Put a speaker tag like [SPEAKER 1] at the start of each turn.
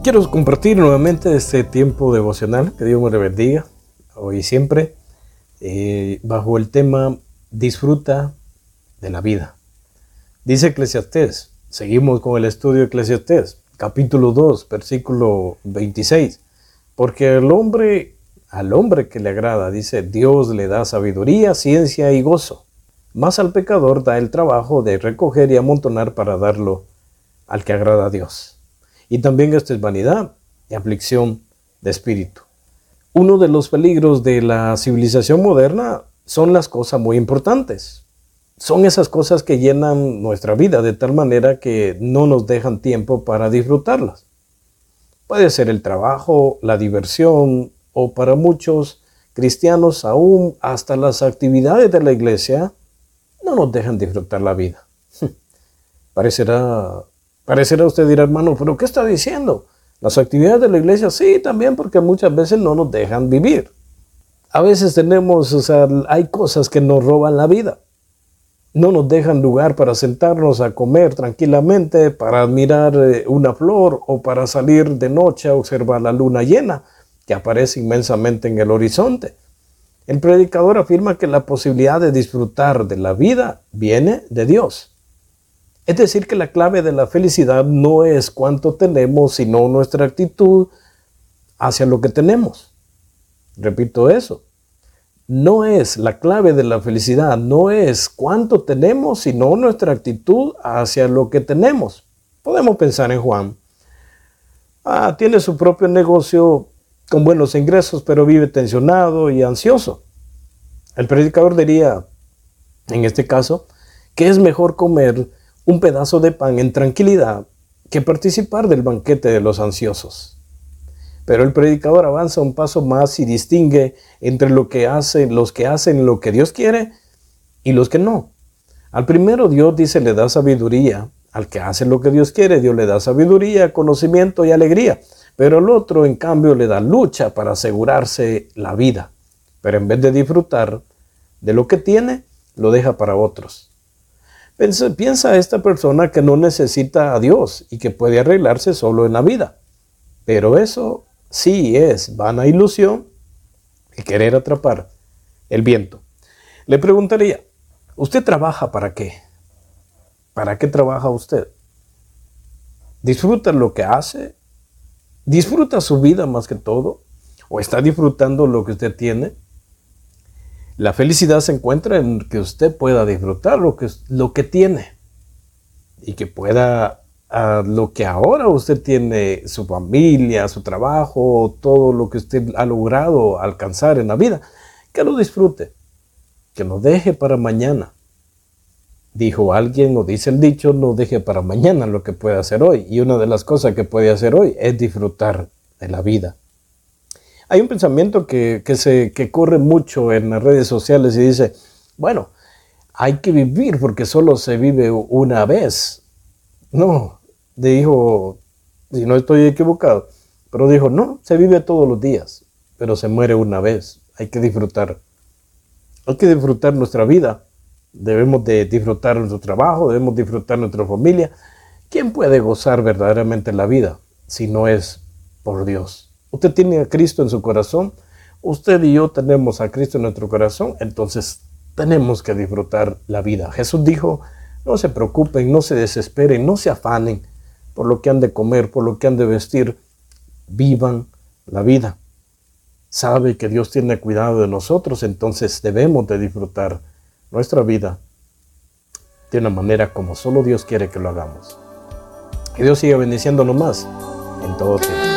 [SPEAKER 1] Quiero compartir nuevamente este tiempo devocional, que Dios me le bendiga, hoy y siempre, bajo el tema disfruta de la vida. Dice Eclesiastés, seguimos con el estudio de Eclesiastés, capítulo 2, versículo 26, porque al hombre que le agrada, dice, Dios le da sabiduría, ciencia y gozo, mas al pecador da el trabajo de recoger y amontonar para darlo al que agrada a Dios. Y también esto es vanidad y aflicción de espíritu. Uno de los peligros de la civilización moderna son las cosas muy importantes. Son esas cosas que llenan nuestra vida de tal manera que no nos dejan tiempo para disfrutarlas. Puede ser el trabajo, la diversión o para muchos cristianos aún hasta las actividades de la iglesia no nos dejan disfrutar la vida. Parecerá usted dirá, hermano, ¿pero qué está diciendo? Las actividades de la iglesia, sí, también, porque muchas veces no nos dejan vivir. A veces hay cosas que nos roban la vida. No nos dejan lugar para sentarnos a comer tranquilamente, para admirar una flor o para salir de noche a observar la luna llena que aparece inmensamente en el horizonte. El predicador afirma que la posibilidad de disfrutar de la vida viene de Dios. Es decir, que la clave de la felicidad no es cuánto tenemos, sino nuestra actitud hacia lo que tenemos. Repito eso. No es la clave de la felicidad, no es cuánto tenemos, sino nuestra actitud hacia lo que tenemos. Podemos pensar en Juan. Tiene su propio negocio con buenos ingresos, pero vive tensionado y ansioso. El predicador diría, en este caso, que es mejor comer un pedazo de pan en tranquilidad que participar del banquete de los ansiosos. Pero el predicador avanza un paso más y distingue entre los que hacen lo que Dios quiere y los que no. Al primero Dios dice le da sabiduría, al que hace lo que Dios quiere Dios le da sabiduría, conocimiento y alegría. Pero al otro en cambio le da lucha para asegurarse la vida. Pero en vez de disfrutar de lo que tiene, lo deja para otros. Piensa esta persona que no necesita a Dios y que puede arreglarse solo en la vida. Pero eso sí es vana ilusión y querer atrapar el viento. Le preguntaría, ¿usted trabaja para qué? ¿Para qué trabaja usted? ¿Disfruta lo que hace? ¿Disfruta su vida más que todo? ¿O está disfrutando lo que usted tiene? La felicidad se encuentra en que usted pueda disfrutar lo que tiene y que pueda lo que ahora usted tiene, su familia, su trabajo, todo lo que usted ha logrado alcanzar en la vida, que lo disfrute, que lo deje para mañana. Dijo alguien o dice el dicho, no deje para mañana lo que puede hacer hoy. Y una de las cosas que puede hacer hoy es disfrutar de la vida. Hay un pensamiento que corre mucho en las redes sociales y dice, bueno, hay que vivir porque solo se vive una vez. No, dijo, si no estoy equivocado, pero dijo, no, se vive todos los días, pero se muere una vez. Hay que disfrutar nuestra vida. Debemos de disfrutar nuestro trabajo, debemos disfrutar nuestra familia. ¿Quién puede gozar verdaderamente la vida si no es por Dios? Usted tiene a Cristo en su corazón, usted y yo tenemos a Cristo en nuestro corazón, entonces tenemos que disfrutar la vida. Jesús dijo, no se preocupen, no se desesperen, no se afanen por lo que han de comer, por lo que han de vestir, vivan la vida. Sabe que Dios tiene cuidado de nosotros, entonces debemos de disfrutar nuestra vida de una manera como solo Dios quiere que lo hagamos. Que Dios siga bendiciéndonos más en todo tiempo.